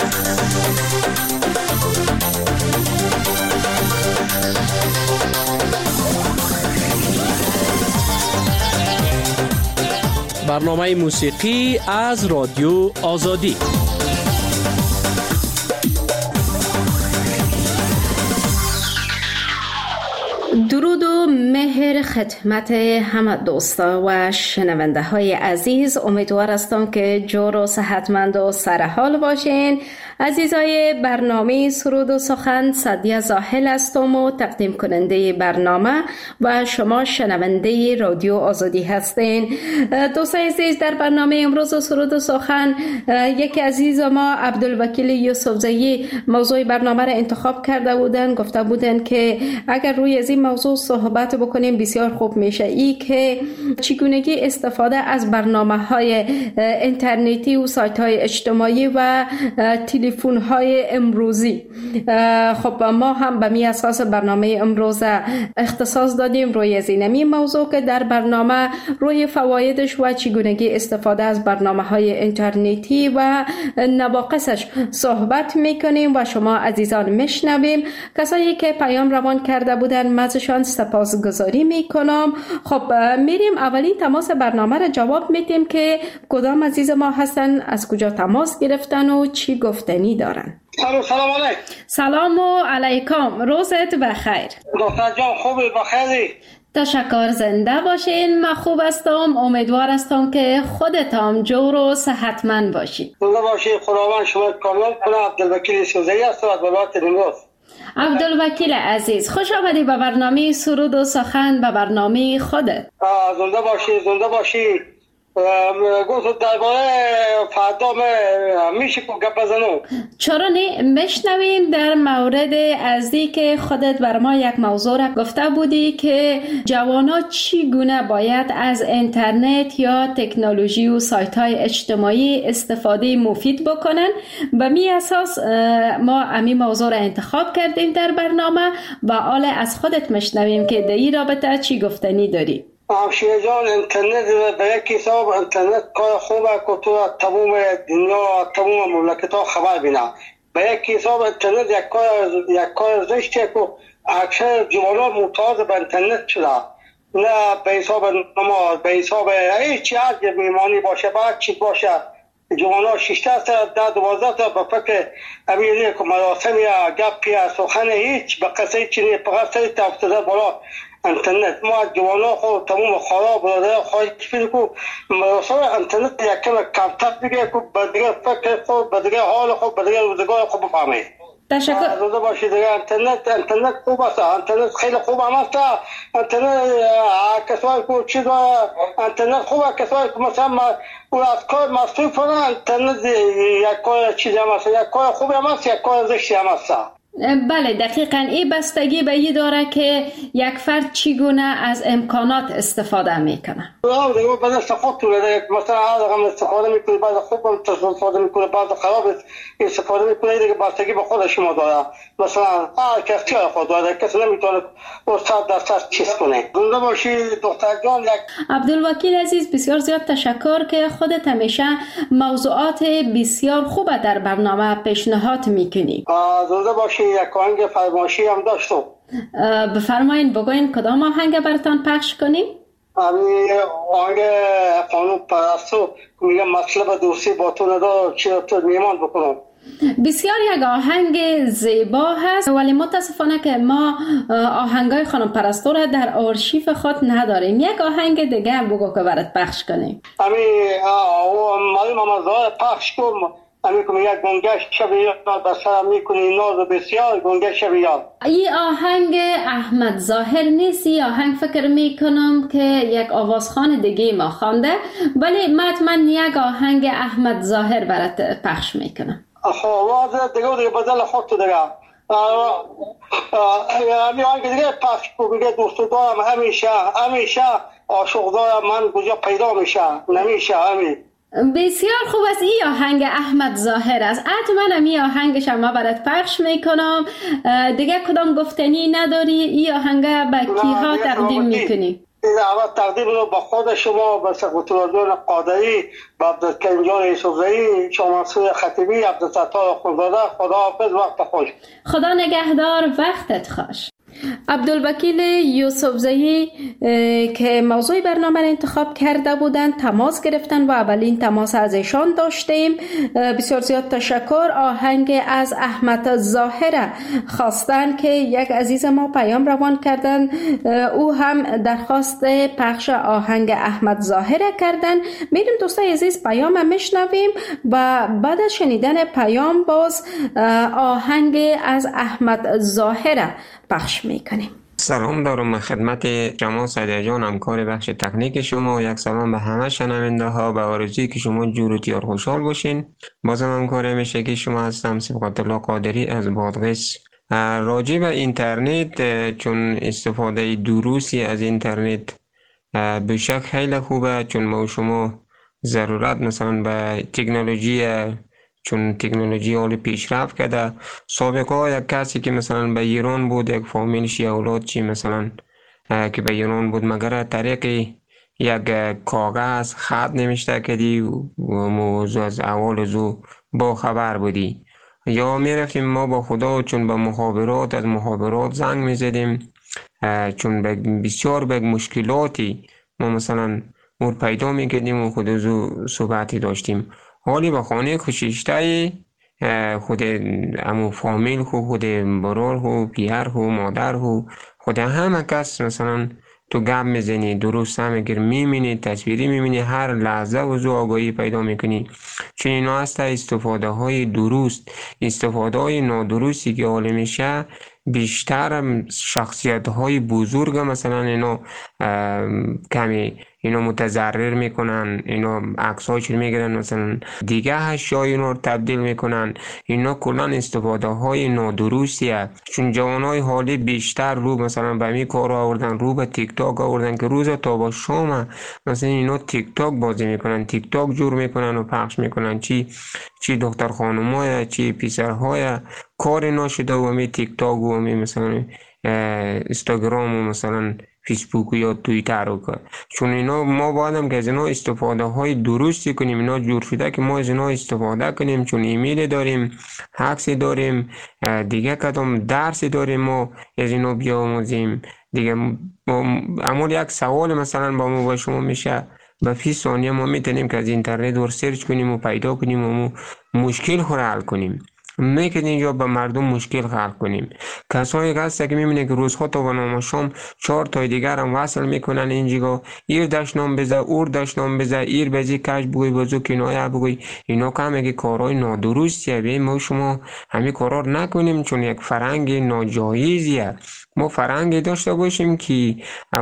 برنامه موسیقی از رادیو آزادی. درود و مهر خدمت همه دوستا و شنونده های عزیز. امیدوار هستم که جور و صحتمند و سرحال باشین. عزیزای برنامه سرود و سخن، سعدیه زاهل هستم و تقدیم کننده برنامه و شما شنونده رادیو آزادی هستین. دوستای عزیز، در برنامه امروز سرود و سخن یکی عزیز ما عبدالوکیل یوسفزئی موضوع برنامه را انتخاب کرده بودن. گفته بودن که اگر روی از این موضوع صحبت بکنیم بسیار خوب میشه، ای که چگونگی استفاده از برنامه‌های اینترنتی و سایت‌های اجتماعی و تلفن‌های امروزی. خب ما هم به می اساس برنامه امروز اختصاص دادیم روی زینمی موضوع که در برنامه روی فوایدش و چگونگی استفاده از برنامه‌های اینترنتی و نواقصش صحبت میکنیم و شما عزیزان میشنویم. کسایی که پیام روان کرده بودن ازشان سپاسگزاری میکنم. خب میریم اولی تماس برنامه را جواب میدیم که کدام عزیز ما هستن، از کجا تماس گرفتن و چی گفتنی دارن. سلام علیکم. سلام علیکم، روزت بخیر. دختر جان خوبی؟ بخیری؟ تشکر، زنده باشین. من خوب هستم، امیدوار هستم که خودت هم جور و صحتمند باشی. زنده باشی، خداوند شما کامیاب کنه. عبدالوکیل یوسفزئی هستم از ولایت نیمروز. عبدالوکیل عزیز، خوش آمدی به برنامه سرود و سخن، به برنامه خودت. زنده باشی، زنده باشی. گفت درباره فردا میشه که گپ بزنم. چرا نه؟ میشنویم در مورد ازی که خودت بر ما یک موضوع را گفته بودی که جوانا چگونه باید از اینترنت یا تکنولوژی و سایت های اجتماعی استفاده مفید بکنن. به می اساس ما امی موضوع را انتخاب کردیم در برنامه و حال از خودت میشنویم که در این رابطه چی گفتنی داری. همشیره جان، اینترنت به یک حساب اینترنت کار خوبه که تو تمام دنیا تمام مملکت ها خبر بینه. به یک حساب اینترنت یک کار زشته که اکثر جوانان معتاد به اینترنت شده. نه به حساب نماز، به حساب هیچی، هر میمانی باشه، بعد چی باشه، جوانان 16 سال 12 سال به فکر امینه که مراسم یا گپ یا سخن هیچ به قصه چینی فقط سری تفتده بالا اینترنت. ما جوانا خود تمام خراب بوده خواهی فیل کو مراسم اینترنت یکم کمتر دیگه که بدیگه فکر خود، بدیگه حال خود، بدیگه روزگار خود بفهمه. تشکر. روزه باشید دیگه. اینترنت خوب است، اینترنت خیلی خوب هم است. اینترنت کسایی که چیز اینترنت خوبه، کسایی که مثلا اون از کار مصروف کنن، اینترنت یک کار چیزی هم است، یک کار خوبی هم است، یک کار زشتی هم است. بله دقیقاً این بستگی به این داره که یک فرد چگونه از امکانات استفاده میکنه. دیگه بعد استفاده کنه، مثلا هر استفاده میکنه، بعد خوب استفاده میکنه، بعد خراب استفاده میکنه. دیگه بستگی به خود شما داره. مثلا هر کسی خود داره، کسی نمیتونه استاد دست چیز کنه. زنده باشی دختر جان. عبدالوکیل عزیز، بسیار زیاد تشکر که خودت همیشه موضوعات بسیار خوب در برنامه پیشنهاد میکنی. زنده باشی. یک آهنگ فرمایشی هم داشتم. بفرمایین، بگوین کدام آهنگ براتان پخش کنیم؟ آهنگ قانون پرستو میگم مطلب دوستی با تو ندار چی تو میمان بکنم. بسیار یک آهنگ زیبا هست، ولی متاسفانه که ما آهنگای خانم پرستو را در آرشیف خود نداریم. یک آهنگ دیگه بگو که برات پخش کنیم. معلوم مزار پخش کنم. امیکم یک گنگش شبیار بسر میکنی ناز بسیار گنگش شبیار. این آهنگ احمد ظاهر نیست. این آهنگ فکر میکنم که یک آوازخوان دیگه ما خوانده، ولی من یک آهنگ احمد ظاهر برات پخش میکنم. آواز دیگه بدل خود تو دیگه. امی آهنگ دیگه پخش کنم. میگه دوست دارم همیشه عاشق دارم من کجا پیدا میشه نمیشه همی. بسیار خوب است. این آهنگ احمد ظاهر است. حتما این آهنگش ما برات پخش میکنم. دیگه کدام گفتنی نداری؟ این آهنگ به کیها تقدیم میکنی؟ اول تقدیم رو با خود شما، با سقوط جان قادری، با عبدالکریم جان یوسفزئی، شما منصور خطیبی، عبدالستار خونزاده. خدا حافظ، وقت خوش. خدا نگهدار، وقتت خوش. عبدالوکیل یوسفزئی که موضوع برنامه را انتخاب کرده بودند تماس گرفتن و اولین تماس از ایشان داشتیم. بسیار زیاد تشکر. آهنگ از احمد ظاهر خواستن که یک عزیز ما پیام روان کردن، او هم درخواست پخش آهنگ احمد ظاهر کردن. میریم دوستای عزیز پیام میشنویم و بعد از شنیدن پیام باز آهنگ از احمد ظاهر پخش میکنیم. سلام دارم خدمت شما سعیده جان، همکار بخش تکنیک شما. یک سلام به همه شنونده ها، به آرزویی که شما جور و تیار خوشحال باشین. بازم همکار همیشه که شما هستم، صبغت الله قادری از بادغیس. راجع به اینترنت، چون استفاده درستی از اینترنت به شک خیلی خوبه، چون ما و شما ضرورت مثلا به تکنولوژی، چون تکنولوژی حال پیشرفت کرده. سابقا یک کسی که مثلا به ایران بود، یک فامیلش یا اولاد چی مثلا که به ایران بود، مگر طریق یک کاغذ خط نمیشته کردی و موضوع از اول زو با خبر بودی، یا میرفتیم ما با خدا، چون به مخابرات، از مخابرات زنگ میزدیم، چون بسیار به مشکلاتی ما مثلا مور پیدا میکردیم و خود زو صحبتی داشتیم. حالی با خانه خوشیشته خود امو فامیل خود برار خود پیر خود مادر خود همه کس مثلا تو گپ میزنی، درست هم اگر میبینی، تصویری میبینی، هر لحظه وضو آگاهی پیدا میکنی. چون اینا هست استفاده های درست. استفاده های نادرستی که حال میشه، بیشتر شخصیت های بزرگ مثلا اینا کمی اینا متضرر میکنن، اینا عکس‌هاش میگیرن، مثلا دیگه اشیاء اینا رو تبدیل میکنن. اینا کلا استفاده های نادرستیه. چون جوانای حالی بیشتر رو مثلا به می کار آوردن، رو به تیک تاک آوردن که روز تا با شام مثلا اینا تیک تاک بازی میکنن، تیک تاک جور میکنن و پخش میکنن. چی دختر خانم‌های، چی پسرهای کار ناشده و می تیک تاک و می مثلا اینستاگرام و مثلا فیسبوک یا توییتر رو کار. چون اینا ما بایدم که از اینا استفاده های درستی کنیم. اینا جور شده که ما از اینا استفاده کنیم، چون ایمیل داریم، عکس داریم، دیگه کدام درس داریم ما از اینا بیاموزیم دیگه. اما یک سوال مثلا با ما با شما میشه، به 20 ثانیه ما میتونیم که از اینترنت ور سرچ کنیم و پیدا کنیم و مشکل خود حل کنیم. میکنیم اینجا به مردم مشکل خلق کنیم. کسایی هست که میبینه که روزها تا به نام شام 4 تای دیگر هم وصل میکنن اینجا، ایر دشنام بزه، اور دشنام بزه، ایر بزی کش بگوی، بزو کنایه بگوی. اینا که همه کارهای نادرستیه. بیم ما شما همین کارا رو نکنیم، چون یک فرهنگ ناجایزیه. ما فرهنگ داشته باشیم که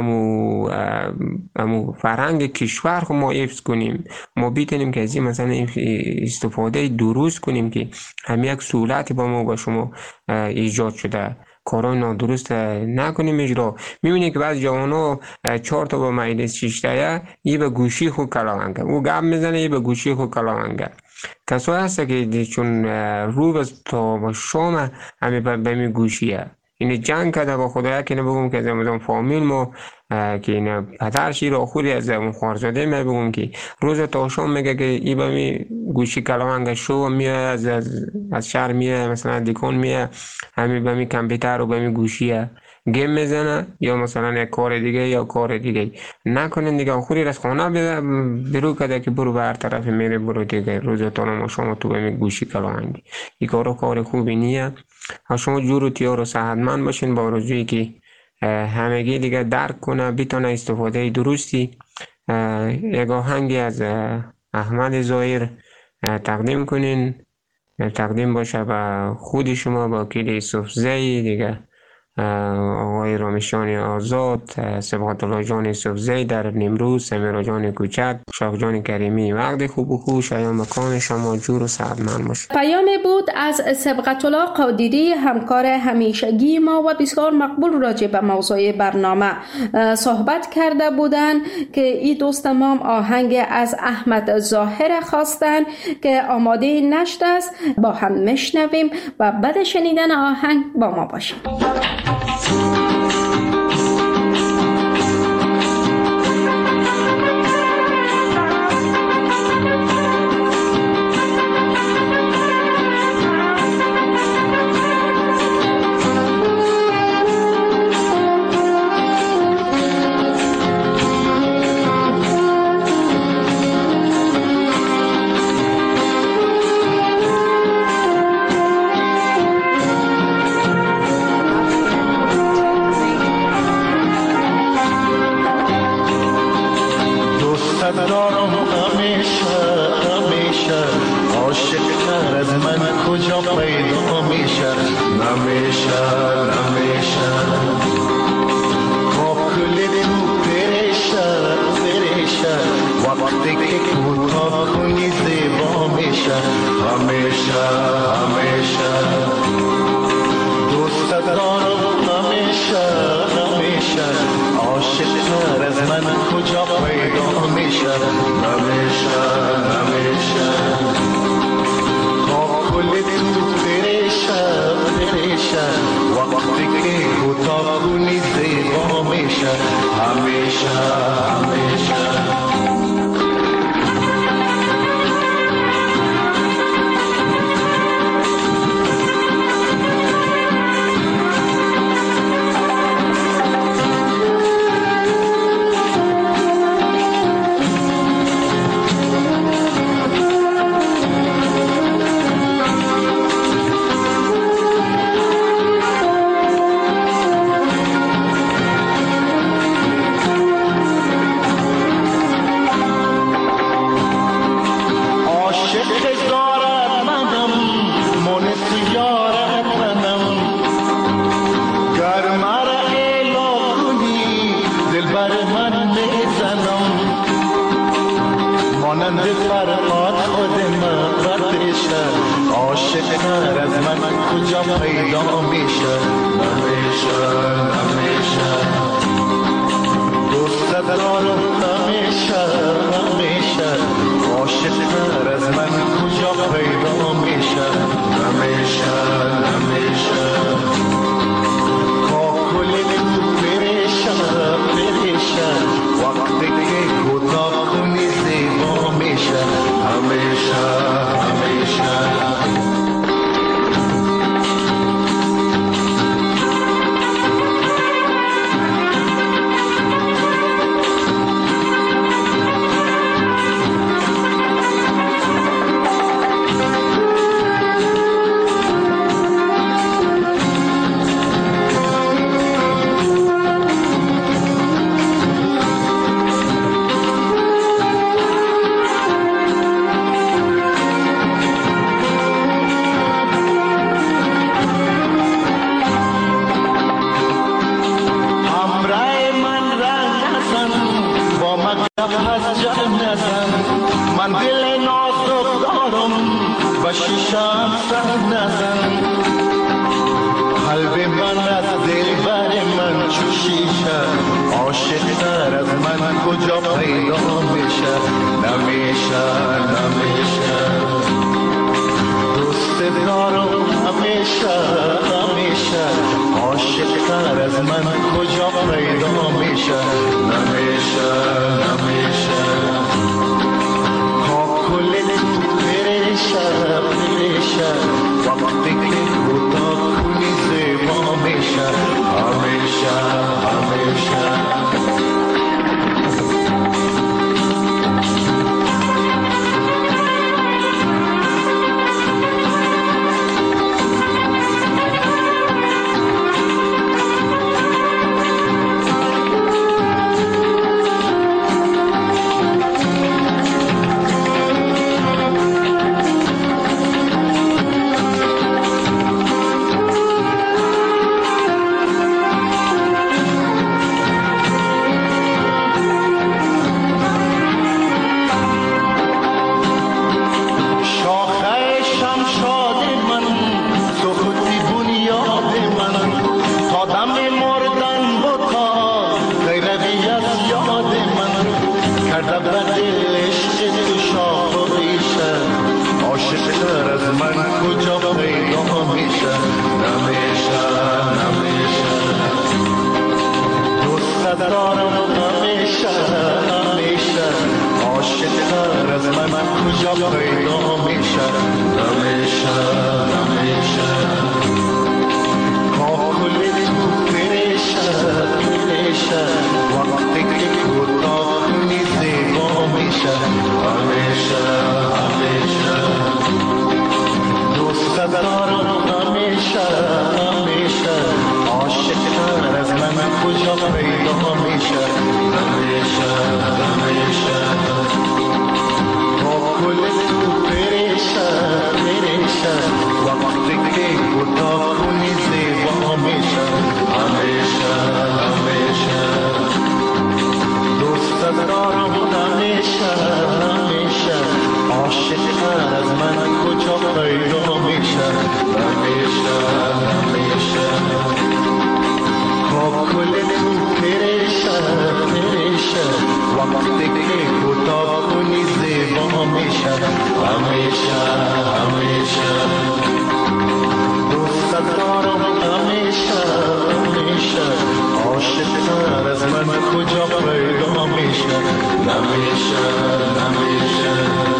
امو فرهنگ کشور خو ما حفظ کنیم. ما بیتونیم که از این مثلا استفاده درست کنیم که هم یک سهولتی با ما با شما ایجاد شده. کارهای نادرست نکنیم اجرا. میبینی که بعض جوانا 4 تا با مجلس 6 تایه یه به گوشی خود کلاونگه، او گپ میزنه یه به گوشی خود کلاونگه. کسایی هست که چون رو تا با شام همه به می گوشیه. این جنگ کرده با خدایا که نبگم که از فامیل ما که این پدرشی را خوری از خوارزاده می بگم که روز تا شام میگه که ای با می گوشی کلاونگه شو میه از شهر میه، مثلا دیکون میه، همین با می کمپیوتر و با می گوشیه گیم میزنه، یا مثلا یک کار دیگه یا کار دیگه نکنین دیگه. خوری از خانه برو کده که برو به هر طرف میره، برو دیگه روز تا ما شما تو با می گوشی کلاونگی. این کار خوبی نیه. شما جور و تیار و صحتمند باشین، با آرزویی که همگی دیگه درک کنه، بتونه استفاده درستی. یک آهنگی از احمد ظاهر تقدیم کنین، تقدیم باشه به خود شما، با وکیل یوسفزئی دیگه، آقای رامشان آزاد، صبغت الله جان یوسفزئی در نیمروز، سمیرا جان کوچک، شاه جان کریمی. وقت خوب و خوش ایام مکان شما جور و صحتمند باشه. پیامی بود از صبغت الله قادری، همکار همیشگی ما و بسیار مقبول، راجع به موضوع برنامه صحبت کرده بودند که این دوست ما آهنگ از احمد ظاهر خواستن که آماده نشده است. با هم میشنویم و بعد شنیدن آهنگ با ما باشیم. کجا پیدا میشه نمیشه با کل تو پریشه وقتی که کوتاه کنی زیبا میشه همیشه دوست دارم همیشه عاشق تر از من کجا پیدا میشه نمیشه با کل تو پریشه وقتی که کوتاه کنی زیبا میشه همیشه که کوتاه کنی زیبا میشه همیشه همیشه دوست دارم همیشه همیشه عاشق از من کجا پیدا میشه همیشه همیشه کاکل تو پریشه پریشه وقتی که کوتاه کنی زیبا میشه همیشه همیشه دوست دارم همیشه همیشه عاشق از من کجا پیدا میشه نمیشه نمیشه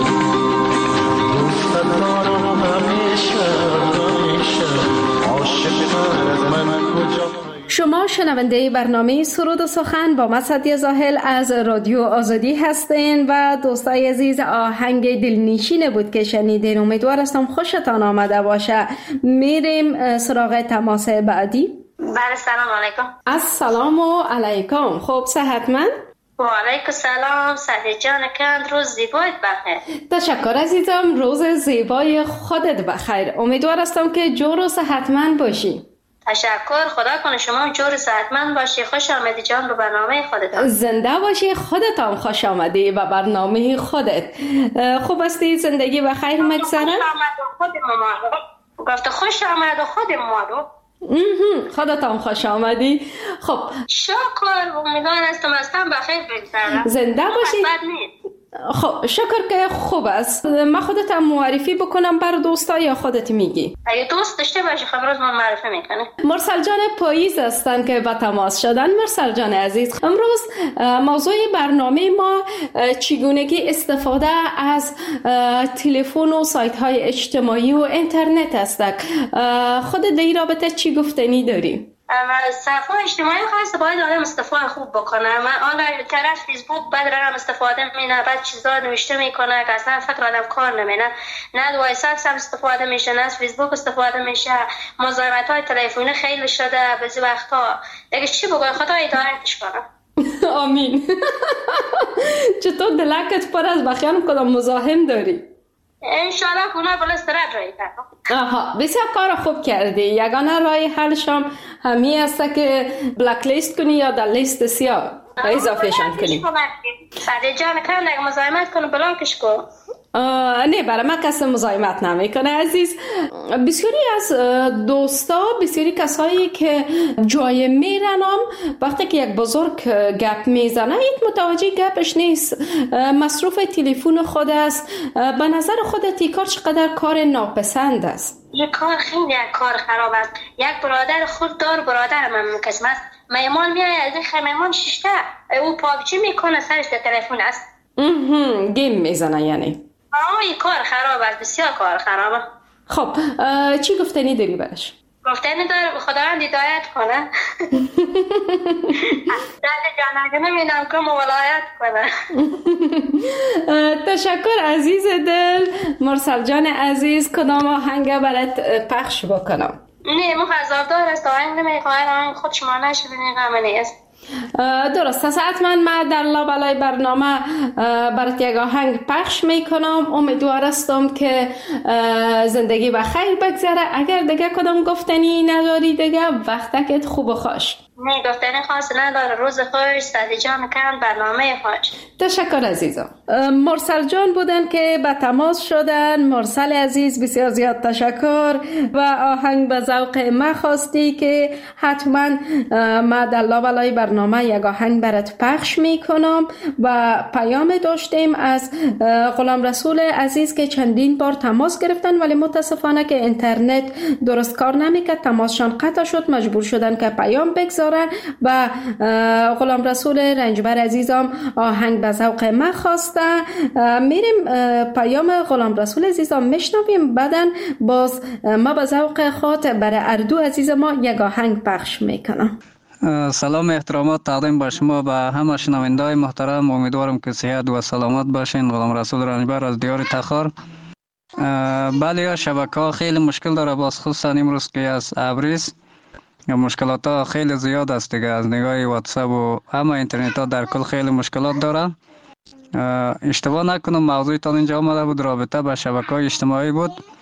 دوست دارم همیشه همیشه عاشق از من کجا. شما شنونده برنامه سرود و سخن با من سعدیه زاهل از رادیو آزادی هستین و دوستای عزیز آهنگ دلنشین بود که شنیدین. امیدوار هستم خوشتان آمده باشه. میریم سراغ تماس بعدی. بله سلام علیکم. السلام علیکم. خب صحتمند؟ و علیکم سلام سعدیه جان کند روز زیبایت بخیر. تشکر عزیزم روز زیبای خودت بخیر. امیدوار هستم که جور و صحتمند باشی. تشکر خدا کنه شما جور صحتمند باشی. خوش آمدی جان به برنامه خودت. زنده باشی. خودت هم خوش آمدی به برنامه خودت. خوب هستی؟ زندگی بخیر مگذره؟ خوش آمد و خود مامارو گفت خوش آمد و خود مامارو خودت هم خوش آمدی. خب شکر امیدوار هستم هستم بخیر بگذره. زنده باشی. خب شکر که خوب است. من خودت هم معرفی بکنم بر دوستا یا خودت میگی؟ اگه دوست داشته باشی خب روز من معرفی میکنه. مرسل جان پاییز هستن که به تماس شدن. مرسل جان عزیز امروز موضوع برنامه ما چگونگی استفاده از تلفن و سایت های اجتماعی و اینترنت است. خودت در این رابطه چی گفتنی داری؟ صفحه اجتماعی خاص باید آدم استفاده خوب بکنه. من آنلاین طرف فیسبوک بعد رقم استفاده میکنه بعد چیزا نوشته میکنه که اصلا فکر آدم کار نمیکنه. نه وایساپ هم استفاده میشه نه فیسبوک استفاده میشه. مزاحمت های تلفنی خیلی شده بعضی وقتا. دیگه چی بگم خدا هدایتش کنه. آمین. چطور دلکت پر از بخیان کدام مزاحم داری؟ انشالله کنه بلسترد رایی کنم. بسیار کار خوب کردی. یگانه رای حلشم همی است که بلک لیست کنی یا در لیست سیاه اضافهشان کنی. سعدیه جان کن اگه مزاحمت کنه بلاکش کن. نه برای من کسی مزاحمت نمیکنه عزیز. بسیاری از دوستا بسیاری کسایی که جای میرنم وقتی که یک بزرگ گپ میزنه این متوجه گپش نیست. مصروف تلفن خود است. به نظر خودت این کار چقدر کار ناپسند است؟ یک کار خیلی یک کار خراب است. یک برادر خود دار برادر من کسم است. میمان میای از این خمیمان ششته او پابجی میکنه سرش در تلفن است. گیم میزنه یعنی. این کار خراب است. بسیار کار خرابه. خب چی گفتنی داری برش؟ گفتنی داره خداوند هدایت کنه. دل جانگه نمیدم که مولایت کنه. تشکر عزیز دل. مرسل جان عزیز کدام آهنگ برات پخش بکنم؟ نه مخزافدار است. آهنگ نمیخواهد آهنگ خود شما نشبینی غمه نیست. درست است. حتما من در لابلای برنامه برات یک آهنگ پخش میکنم. امیدوار هستم که زندگی بخیر بگذره. اگر دیگه کدام گفتنی نداری دیگه وقتکت خوب و خوش. نه گفتنی خاص نداره. روز خوش سعدیه جان کن برنامه خوش. تشکر عزیزم. مرسل جان بودن که به تماس شدن. مرسل عزیز بسیار زیاد تشکر و آهنگ به ذوق ما خواستی که حتما ما در لابلای برنامه یک آهنگ برات پخش میکنم. و پیام داشتیم از غلام رسول عزیز که چندین بار تماس گرفتن ولی متاسفانه که اینترنت درست کار نمیکرد. تماسشان قطع شد. مجبور شدن که پیام بگذارن و غلام رسول رنجبر عزیزم آهنگ به ذوق ما خواسته. میریم پیام غلام رسول عزیزم میشنویم. بعدن باز ما به ذوق خود برای اردو عزیز ما یک آهنگ پخش میکنم. سلام احترامات تقدیم به شما به همه شنونده‌های محترم. امیدوارم که صحت و سلامت باشین. غلام رسول رنجبر از دیار تخار. بله شبکه‌ها خیلی مشکل داره باز خصوصا امروز که از ابریز مشکلات ها خیلی زیاد است دیگه. از نگاه واتساپ و همه اینترنت ها در کل خیلی مشکلات داره. اشتباه نکنم موضوع تا اینجا آمده بود رابطه با شبکه‌های اجتماعی بود.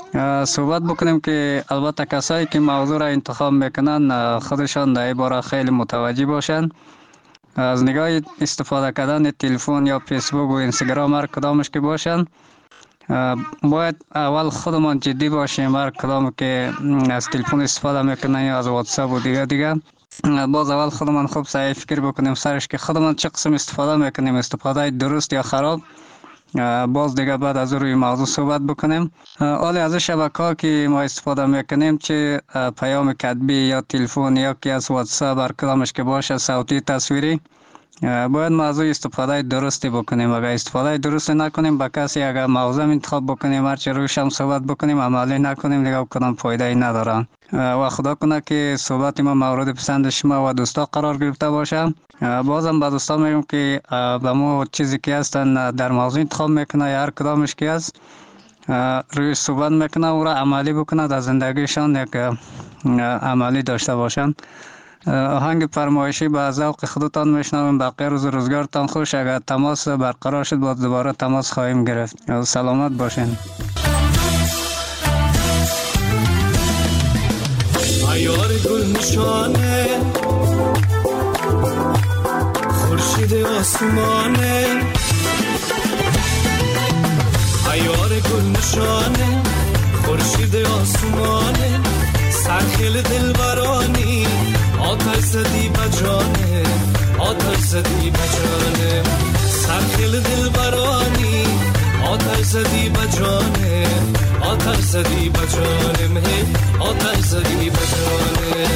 صحبت بکنیم که البته کسایی که موضوع را انتخاب میکنن خودشان در این باره خیلی متوجه باشند. از نگاه استفاده کردن تلفن یا فیسبوک و اینستاگرام هر کدامش که باشند، باید اول خودمان جدی باشیم. هر کدام که از تلفن استفاده میکنن یا از واتساپ و دیگه باز اول خودمان خوب صحیح فکر بکنیم سرش که خودمان چه قسم استفاده میکنیم، استفاده درست یا خراب. باز دیگه بعد از روی موضوع صحبت بکنیم. حالا از شبکه‌ها که ما استفاده میکنیم، چه پیام کتبی یا تلفن یا که از واتساپ هر کدامش که باشه، صوتی تصویری، باید موضوع استفاده درستی بکنیم. اگر استفاده درست نکنیم با کسی اگر موضوع انتخاب بکنیم هر چه روش هم صحبت بکنیم عملی نکنیم دیگه کدام فایده ای نداره. و خدا کنه که صحبت ما مورد پسند شما و دوستا قرار گرفته باشه. بازم به دوستا میگم که به ما چیزی که هستن در موضوع انتخاب میکنه یا هر کدامش که هست روی صحبت میکنه او را عملی بکنه، در زندگیشان یک عملی داشته باشن. آهنگ فرمایشی به ذوق خودتان میشنویم. بقیه روز روزگارتان خوش. اگر تماس برقرار شد باز دوباره تماس خواهیم گرفت. سلامت باشین. عیار گل نشانه خورشید آسمانه، عیار گل نشانه خورشید آسمانه، سرخیل دلبرانی آتش زدی بجانه، آتش زدی بجانه، سرخیل دلبرانی آتش زدی بجانه، آتش زدی بجانه، آتش زدی بجانه.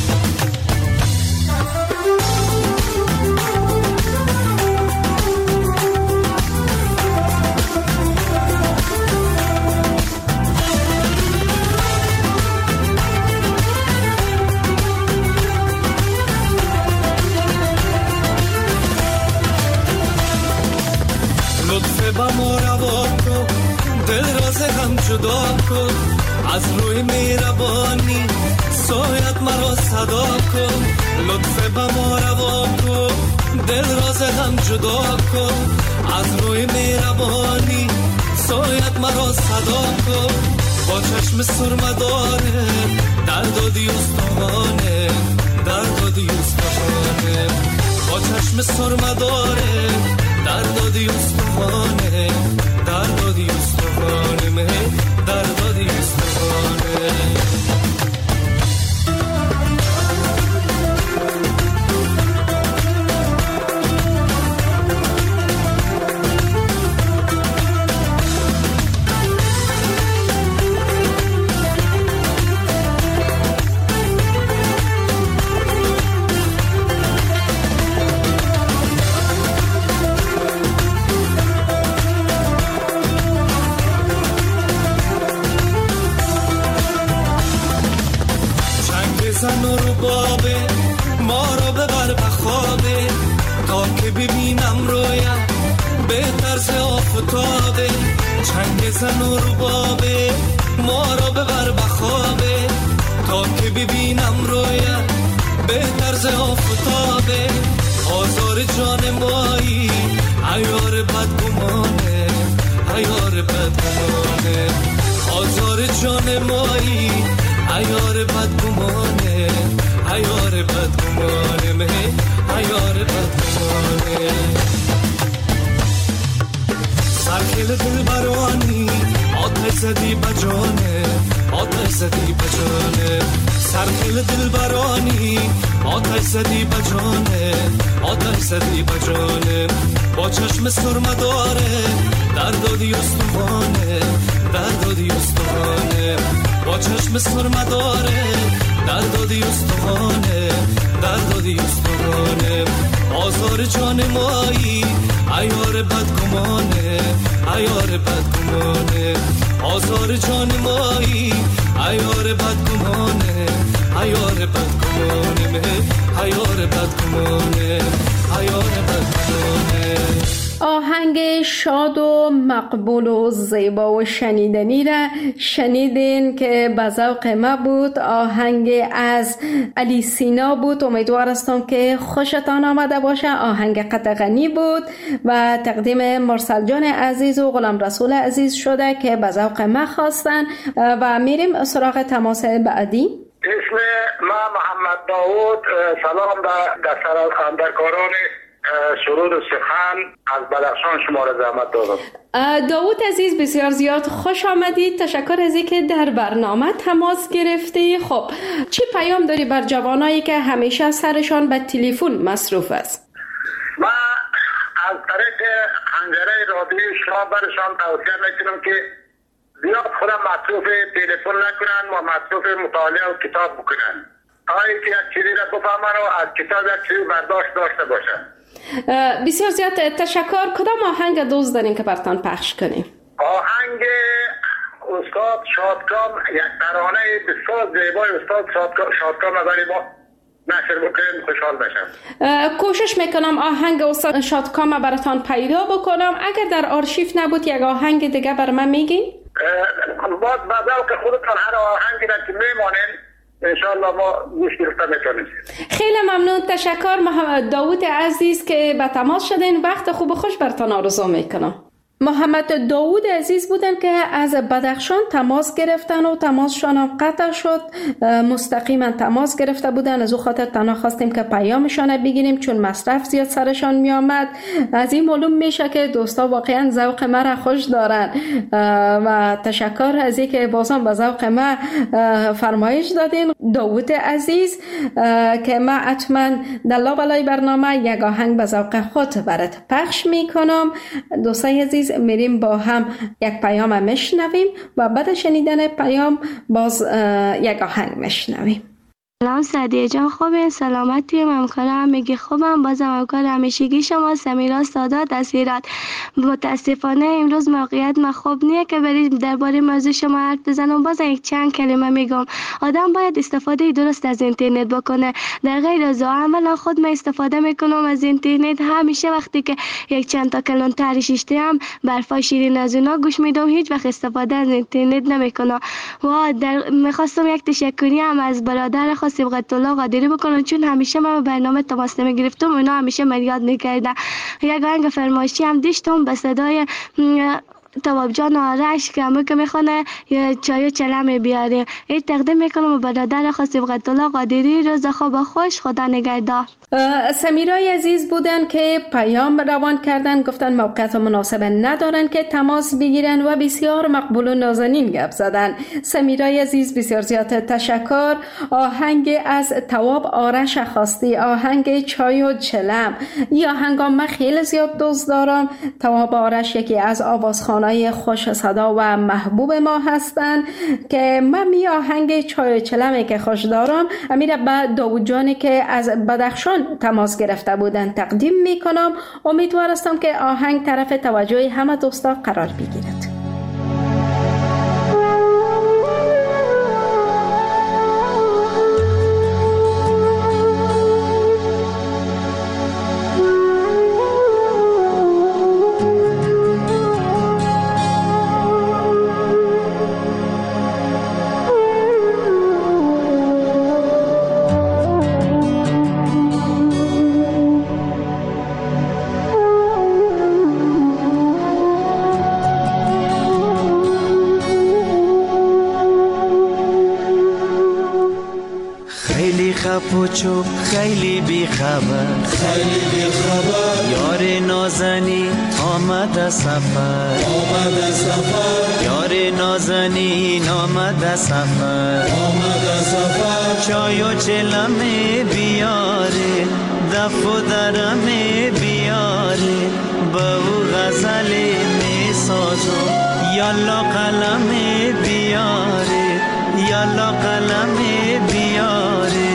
با ما روا کن، دل راز هم جدا کن، از روی مهربانی سایت مرا صدا کن. لطف با ما روا کن، دل راز هم جدا کن، از روی مهربانی سایت مرا صدا کن. با چشم سرمه داره درد و دیوستانه، درد و دیوستانه، با چشم سرمه داره درد و دیوستانه، درد و دیوستانه، درد و دیوستانه. زن و ربابه ما رو ببر بخوابه، تا که ببینم رویا به طرز آفتابه. چنگ زن و ربابه ما رو ببر بخوابه، تا که ببینم رویا به طرز آفتابه. آزار جان مایی عیار بدگمانه، عیار بدگمانه، آزار جان مایی عیار بدگمانه، عیار بدگمانه، عیار بدگمانه. سرخیل دلبرانی آتش زدی بجانه، آتش زدی بجانه، سرخیل دلبرانی آتش زدی بجانه، آتش زدی بجانه. با چشم سرمه داره درد و دیوستانه، درد و دیوستانه، با چشم سرمه داره درد و دیوستانه، درد و دیوستانه. آزار جان مایی عیار بدگمانه، عیار بدگمانه، آزار جان مایی عیار بدگمانه، عیار بدگمانه، عیار بدگمانه، عیار بدگمانه. آهنگ آهنگ شاد و مقبول و زیبا و شنیدنی را شنیدین که به ذوق ما بود. آهنگ از علی سینا بود. امیدوار هستم که خوشتان آمده باشه. آهنگ قطغنی بود و تقدیم مرسل جان عزیز و غلام رسول عزیز شده که به ذوق ما خواستن و میریم سراغ تماس بعدی. اسم ما محمد داوود. سلام در همکاران سرود و سخن از بدخشان شما را زحمت دادم. داوود عزیز بسیار زیاد خوش آمدید. تشکر از اینکه در برنامه تماس گرفتی. خب چی پیام داری بر جوانایی که همیشه سرشان به تلفن مصروف است؟ ما از طریق پنجره رادیو شما برشان توصیه میکنم که زیاد خودم مصروف تلفن نکنن و مصروف مطالعه و کتاب بکنن تا اینکه یک چیزی را بفهمن و از کتاب یک چیزی برداشت داشته باشن. بسیار زیاد تشکر. کدام آهنگ دوست دارین که براتون پخش کنیم؟ آهنگ استاد شادکام، یک ترانه بسیار زیبای استاد شادکام برای ما نشر بکنیم خوشحال بشم. کوشش میکنم آهنگ استاد شادکام براتون پیدا بکنم. اگر در آرشیو نبود یک آهنگ دیگه بر من میگین؟ باید به ذوق خودتان هر آهنگی را که میمانین انشاءالله ما گوش گرفته میتونیم. خیلی ممنون. تشکر محمد داوود عزیز که به تماس شدین. وقت خوب و خوش براتون آرزو میکنم. محمد داوود عزیز بودن که از بدخشان تماس گرفتن و تماسشان قطع شد. مستقیما تماس گرفته بودن. از او خاطر تنها خواستیم که پیامشان بگیریم چون مصرف زیاد سرشان می آمد. از این معلوم میشه که دوستا واقعا ذوق ما را خوش دارن و تشکر از اینکه بازم به ذوق ما فرمایش دادین داوود عزیز که ما حتما در لابلای برنامه یک آهنگ به ذوق خود برات پخش میکنم. دوستای عزیز میریم با هم یک پیام میشنویم و بعد شنیدن پیام باز یک آهنگ میشنویم. سلام سعدیه جان، خوبه؟ سلامتی؟ همکارم میگه خوبم. بازم همکار همیشگی شما سمیرا سادات از هرات. متاسفانه امروز موقعیت ما خوب نیه که بریم درباره موضوع شما حرف بزنم. باز یک چند کلمه میگم. آدم باید استفاده درست از اینترنت بکنه. در غیر از اولا خود من استفاده میکنم از اینترنت. همیشه وقتی که یک چند تا کلون ترشیشته هم برفای شیرین از اونا گوش میدم. هیچ وقت استفاده از اینترنت نمیکنم. و میخواستم یک تشکری هم از برادر سبقت الله قادری بکنن چون همیشه من برنامه تماس نمیگرفتم. اونا همیشه من یاد میکردن. یک آهنگ فرمایشی هم داشتم به صدای تواب جان آرش که همه که میخونه چای و چلم بیاریم. این تقدیم میکنم برادر سبقت الله قادری. روز خوب خوش. خدا نگهدار. سمیرای عزیز بودن که پیام روان کردن. گفتن موقعیت مناسب ندارن که تماس بگیرن و بسیار مقبول و نازنین گپ زدن. سمیرای عزیز بسیار زیاد تشکر. آهنگ از تواب آرش خواستی، آهنگ چای و چلم. این آهنگا من خیلی زیاد دوست دارم. تواب آرش یکی از آوازخوانای خوش صدا و محبوب ما هستن که من می آهنگ چای و چلمی که خوش دارم امیر با داوود جانی که از بدخشان تماس گرفته بودن تقدیم میکنم. امیدوار هستم که آهنگ طرف توجه همه دوستا قرار بگیرد. پوچو خیلی بی خبر یار نازنی آمد سفر یار نازنی آمد سفر چای و چلم بیاره دف و درم بیاره با او غزل می سازو یالا قلم بیاره یالا قلم بیاره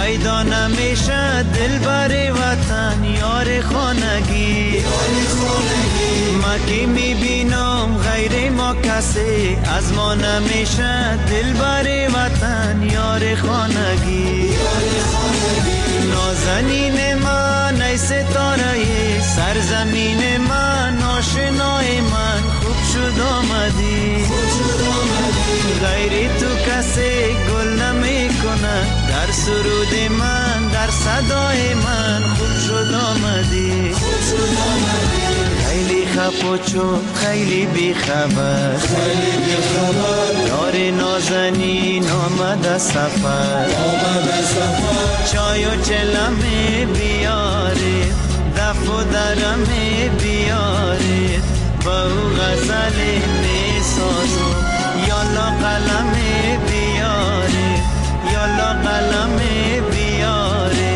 پیدا نمیشه دلبر وطن یار خانگی ما کی میبینم غیر ما کسی از ما نمیشه دلبر وطن یار خانگی نازنین من ای ستاره سرزمین من آشنای من خوب شد آمدی غیر تو کسی گل نمی کنه در سرود من در صدای من خوب شد آمدی خیلی خپوچو خیلی بیخبر یار نازنین آمده سفر چای و چلمه بیاره دف و درمه بیاره با او غزل می سازم یالا قلمه بیاره یالا قلمه بیاره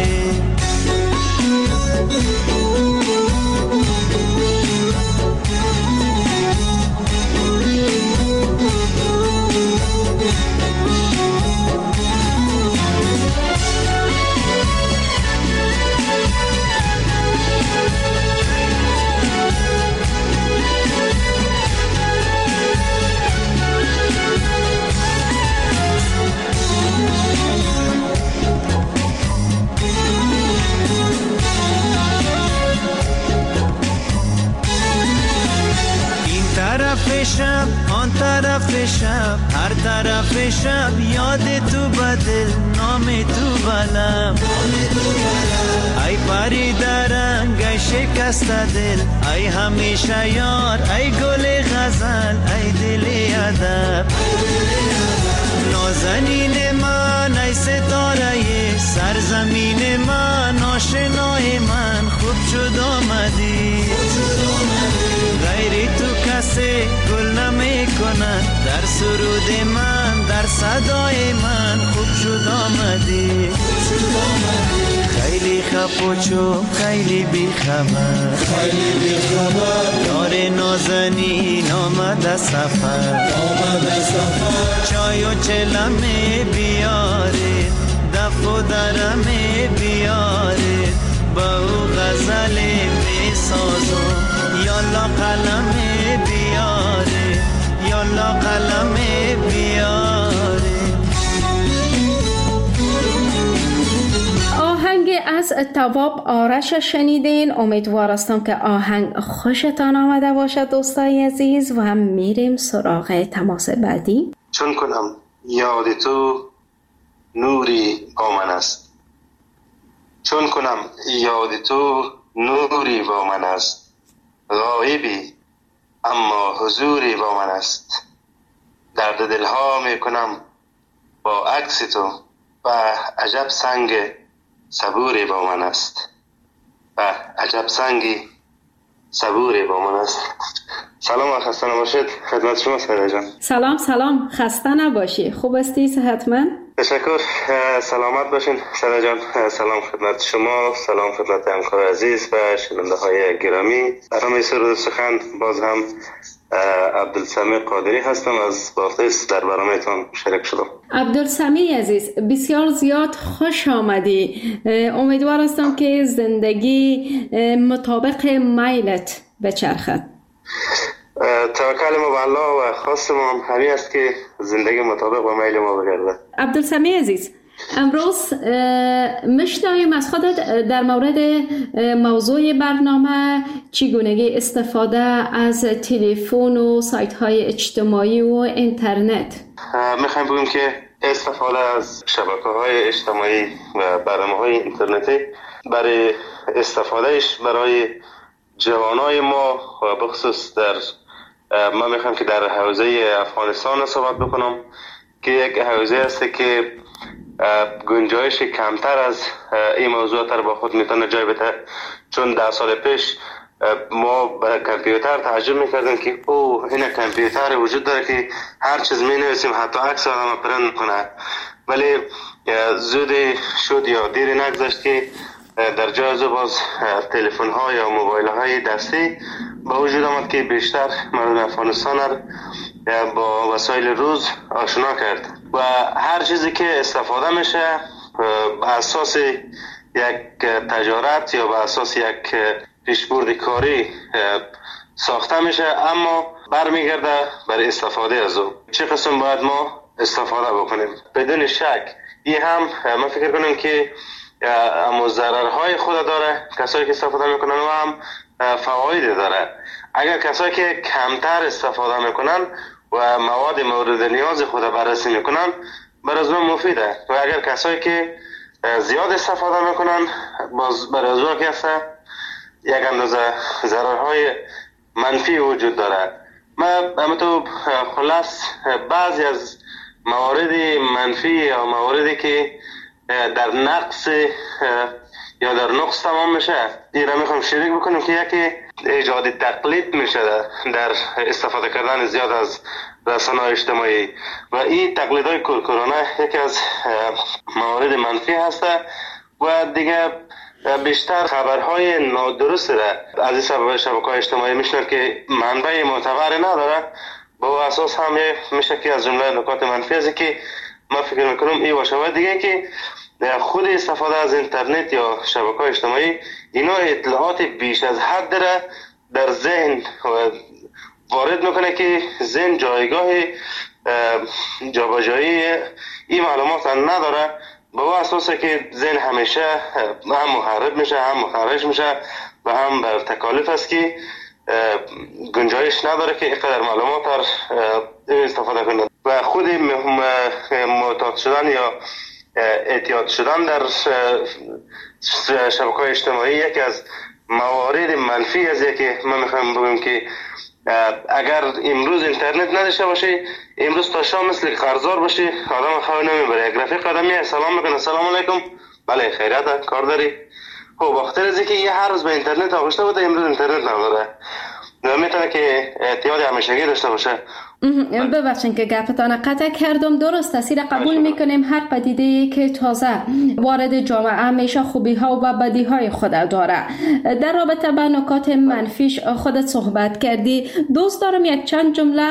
شب آن طرف شب هر طرف شب یاد تو بدل نام تو بلم ای پری درنگ ای شکست دل ای همیشه یار ای گل غزل ای دل ادب نازنین من ای ستاره سرزمین من آشنای من خوب شد آمدی غیر تو کسی گل نمی کنه در سرود من در صدای من خوب شد آمدی خیلی خپوچو خیلی بیخبر یار نازنین آمده سفر چای و چلمه بیاره دف و درمه بیاره با او غزل می سازم یالا قلمه بیاره یالا قلمه بیاره. آهنگ از تواب آرش شنیدین. امیدوار هستم که آهنگ خوشتان آمده باشد دوستای عزیز و هم میریم سراغ تماس بعدی. چون کنم یاد تو نوری با من است، چون کنم یاد تو نوری با من است، غایبی اما حضوری با من است، درد دلها می کنم با عکس تو و عجب سنگ صبوری با من است و عجب سنگی صبوری با من است. سلام و خسته نباشید خدمت شما سعیده جان. سلام خسته نباشی. خوب هستی صحتمند؟ تشکر، سلامت باشین سعیده جان. سلام خدمت شما، سلام خدمت همکار عزیز و شنونده های گرامی. برنامه سرود سخن باز هم عبدالسمیع قادری هستم، از بافته در برنامه‌تان شریک شدم. عبدالسمیع عزیز بسیار زیاد خوش آمدی. امیدوار هستم که زندگی مطابق میلت بچرخد. توکل ما به الله و خواست ما هم همین است که زندگی مطابق با میل ما بگرده. عبدالسمیع عزیز، امروز میشنویم از خودت در مورد موضوع برنامه چگونگی استفاده از تلفن و سایت های اجتماعی و اینترنت. میخوایم بگیم که استفاده از شبکه های اجتماعی و برنامه های اینترنتی برای استفادهش برای جوانای ما و بخصوص من میخوام که در حوزه افغانستان صحبت بکنم که یک حوزه است که گنجایش کمتر از این موضوع تر با خود میتونه جای بده، چون 10 سال پیش ما به کامپیوتر تعجب میکردیم که این کامپیوتر وجود داره که هر چیز مینویسیم حتی عکس آدم پرنت کنه، ولی زود شد یا دیر نگذشت که در جای از باز تلفن ها یا موبایل های دستی با وجود آمد که بیشتر مردم افغانستان با وسایل روز آشنا کرد و هر چیزی که استفاده میشه به اساس یک تجارت یا به اساس یک پیشبرد کاری ساخته میشه، اما برمیگرده بر استفاده از او. چه قسم باید ما استفاده بکنیم؟ بدون شک این هم ما فکر کنیم که اما ضررهای خود داره کسایی که استفاده میکنن و هم فواید داره. اگر کسایی که کمتر استفاده میکنن و مواد مورد نیاز خود بررسی میکنن برای از اون مفیده، و اگر کسایی که زیاد استفاده میکنن برای از اون کسا یک اندازه ضررهای منفی وجود داره. ما تو خلاص بعضی از موارد منفی یا مواردی که در نقص یا در نقص تمام میشه این را میخوام شریک بکنیم که یکی ایجاد تقلید میشه در استفاده کردن زیاد از رسانه‌های اجتماعی و این تقلیدهای کورکورانه یکی از موارد منفی هسته و دیگه بیشتر خبرهای نادرست را از این سبب شبکه‌های اجتماعی میشنن که منبع معتبری نداره. با اساس هم میشه که از جمله نکات منفی است که ما فکر میکنم این باشه. دیگه که خود استفاده از اینترنت یا شبکه‌های اجتماعی اینا اطلاعات بیش از حد را در ذهن وارد میکنه که ذهن جایگاه جابجایی این معلومات نداره. با اساسه که ذهن همیشه هم محرب میشه هم مخرج میشه و هم بر تکالیف است که گنجایش نداره که اینقدر معلومات استفاده کنه و خود معتاد شدن یا اعتیاد شدن در شبکه‌های اجتماعی یکی از موارد منفی است که من میخوام بگم که اگر امروز اینترنت نداشته باشه امروز تا شام مثل قرضدار باشه آدم خواه نمیبره. یک رفیق آدمی سلام میکنه سلام علیکم بله خیریت کار داری؟ خب بخاطر از اینکه یه هر روز به اینترنت آغشته بوده امروز اینترنت نداره و میتونه که اعتیاد همیشگی داشته باشه. ببخشید که گپتان قطع کردم. درست است، قبول میکنیم هر پدیده‌ای که تازه وارد جامعه همیشه خوبی ها و بدی های خود داره. در رابطه با نکات منفیش خودت صحبت کردی، دوست دارم یک چند جمله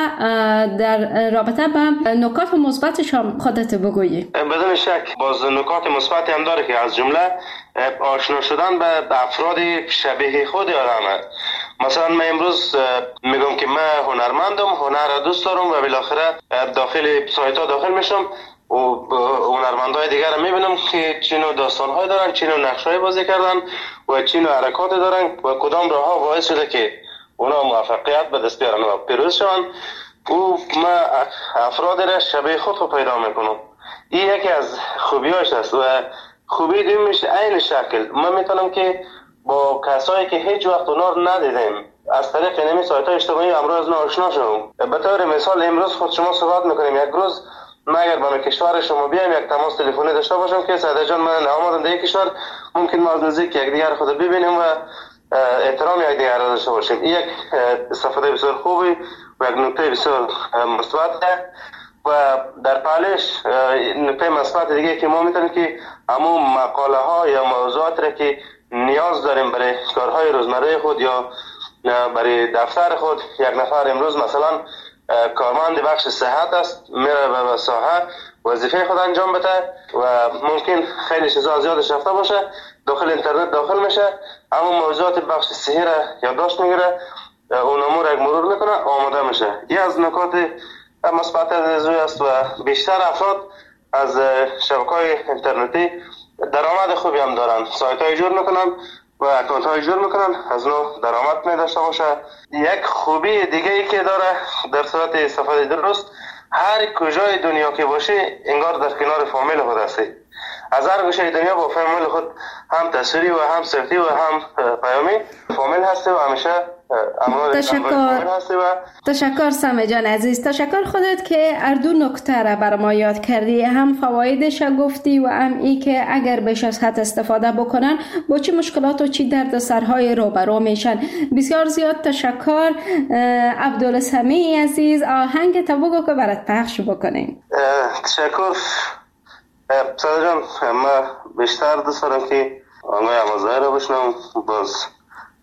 در رابطه با نکات مثبتش هم خودت بگویی. بدون شک باز نکات مثبتی هم داره که از جمله آشنا شدن به افراد شبیه خود آدمه. مثلا من امروز میگم که من هنرمندم، هنر دوست دارم و بالاخره داخل سایت ها داخل میشم و هنرمندای دیگر رو میبینم که چه نوع داستان‌های دارن، چه نوع نقش‌های بازی کردن و چه نوع حرکات دارن و کدام راه‌ها باعث شده که اونا موفقیت به دست بیارن و پیروز شون و من افراد را شبیه خود رو پیدا میکنم. این یکی از خوبیاش است و خوبی دومیش عین شکل من میتونم که با کسایی که هیچ وقت اونا رو ندیدیم از طریق اینمی سایت های اجتماعی امروز آشنا شدم. به طور مثال امروز خود شما صحبت میکنیم، یک روز من اگر به کشور شما بیایم یک تماس تلفنی داشته باشم که سعید جان من آمدم در یک کشور، ممکن ما از نزدیک یک دیگر خود ببینیم و احترام یک دیگر را داشته باشیم. این یک استفاده بسیار خوبی و یک نکته بسیار مثبته و در پالش نکته مثبت دیگه که ما میتونیم که همون مقاله ها یا موضوعات را که نیاز داریم برای کارهای روزمره خود یا برای دفتر خود، یک نفر امروز مثلا کارمند بخش صحت است میره به ساحه وظیفه خود انجام بده و ممکن خیلی چیزا زیادش رفته باشه داخل اینترنت داخل میشه اما موضوعات بخش صحی را یادداشت میگیره اون امور یک مرور میکنه آماده میشه. یه از نکات مثبت از است و بیشتر افراد از شبکه‌های اینترنتی درآمد خوبی هم دارن، سایت های جور میکنن و اکانت های جور میکنن از نوع درآمد می داشته باشه. یک خوبی دیگه ای که داره در صورت استفاده درست هر کجای دنیا که باشه انگار در کنار فامیل خود هستی. از هر گوشه دنیا با فامیل خود هم تصویری و هم صوتی و هم پیامی فامیل هستی و همیشه تشکر سمه جان عزیز. تشکر خودت که اردو نکته را بر ما یاد کردی، هم فوایدش گفتی و هم ای که اگر بیش از حد استفاده بکنن با چه مشکلات و چه دردسرهای روبرو میشن. بسیار زیاد تشکر. عبدالسمیع عزیز آهنگ تا بگو که برات پخش بکنیم. تشکر ساده جان. من بیشتر دوست دارم که آنگاه امازده رو بشنم، باز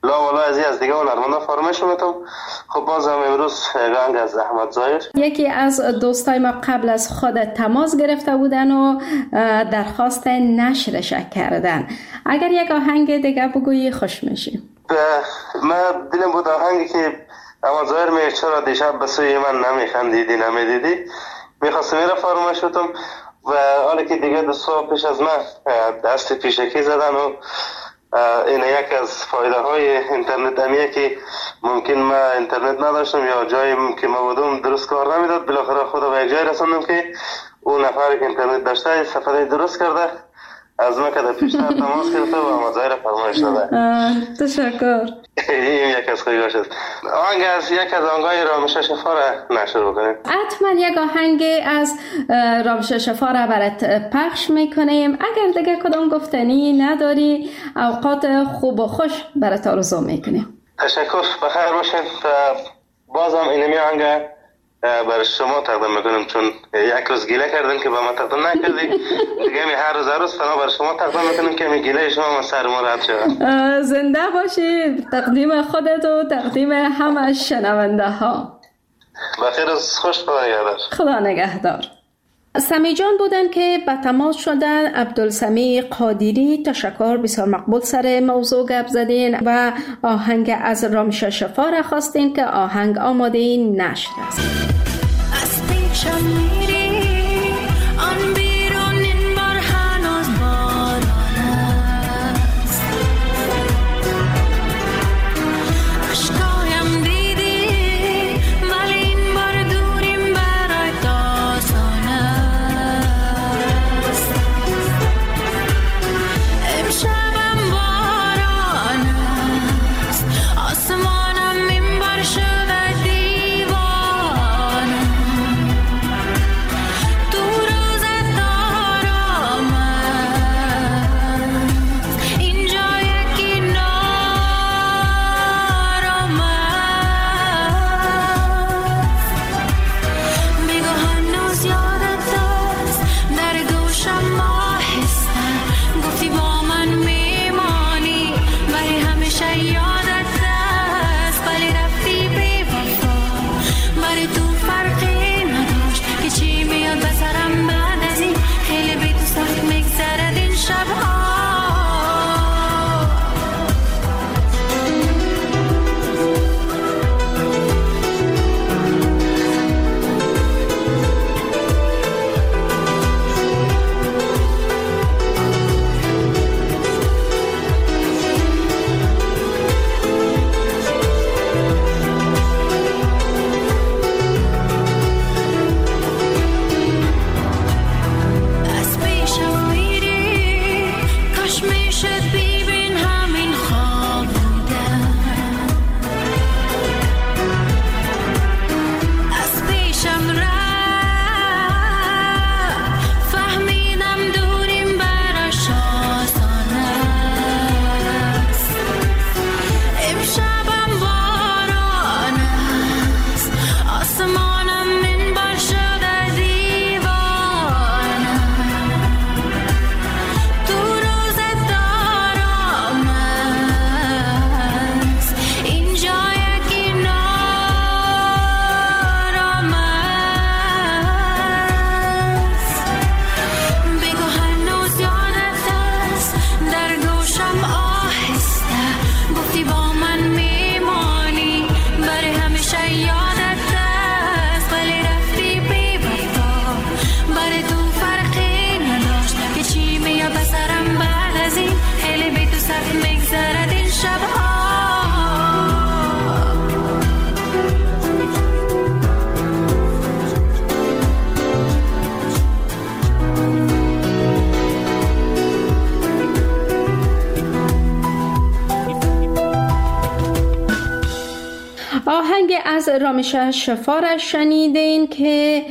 لا والا از دیگه هنرمندا فرمایش میتم. خب باز هم امروز گنگ از احمد ظاهر، یکی از دوستای ما قبل از خود تماس گرفته بودن و درخواست نشرش کردن. اگر یک آهنگ دیگه بگویی خوش میشیم. من دلم بود آهنگی که احمد ظاهر میگه چرا دیشب به سوی من نمیخندیدی نمیدیدی، میخواستم میره فرمایش بتم و حالا که دیگه دوستا پیش از من دست پیشکی زدن و این یک از فایده های اینترنت همیه که ممکن ما اینترنت نداشتم یا جایی که ما بودم درست کار نمیداد، بالاخره خدا به یک جای رسوندم که اون نفری که اینترنت داشته صفحه درست کرده، از ما که در پیشتر تماس گرفته و احمد ظاهر فرمایش داده. تشکر. این یک از خویگاش است. آهنگ از یک از آهنگای رامش شفا را نشر بکنیم. حتما یک آهنگ از رامش شفا را برات پخش میکنیم. اگر دیگه کدام گفتنی نداری اوقات خوب و خوش برات آرزو میکنیم. تشکر، بخیر باشین. بازم اینمی آهنگ برای شما تقدیم میکنم، چون یک روز گیله کردن که به ما تقدیم نکردی، دیگه می هر روز فنا برای شما تقدیم میکنم که می گیله شما سر ما رد شد. زنده باشی. تقدیم خودت و تقدیم همه شنونده ها. بخیر روز خوش، خدا نگهدار. خدا نگهدار. سمی جان بودن که به تماس شدن. عبدالسمی قادری، تشکر، بسیار مقبول سر موضوع گپ زدین و آهنگ از رامش شفا را خواستین که آهنگ آماده نشر است. از پیشم میری آن بیرون این بار هنوز باران است، اشکایم دیدی ولی این بار دوریم برای داستان است. امشبم باران است، آسمانم این بار شده آهنگ از رامش شفا را شنیدین که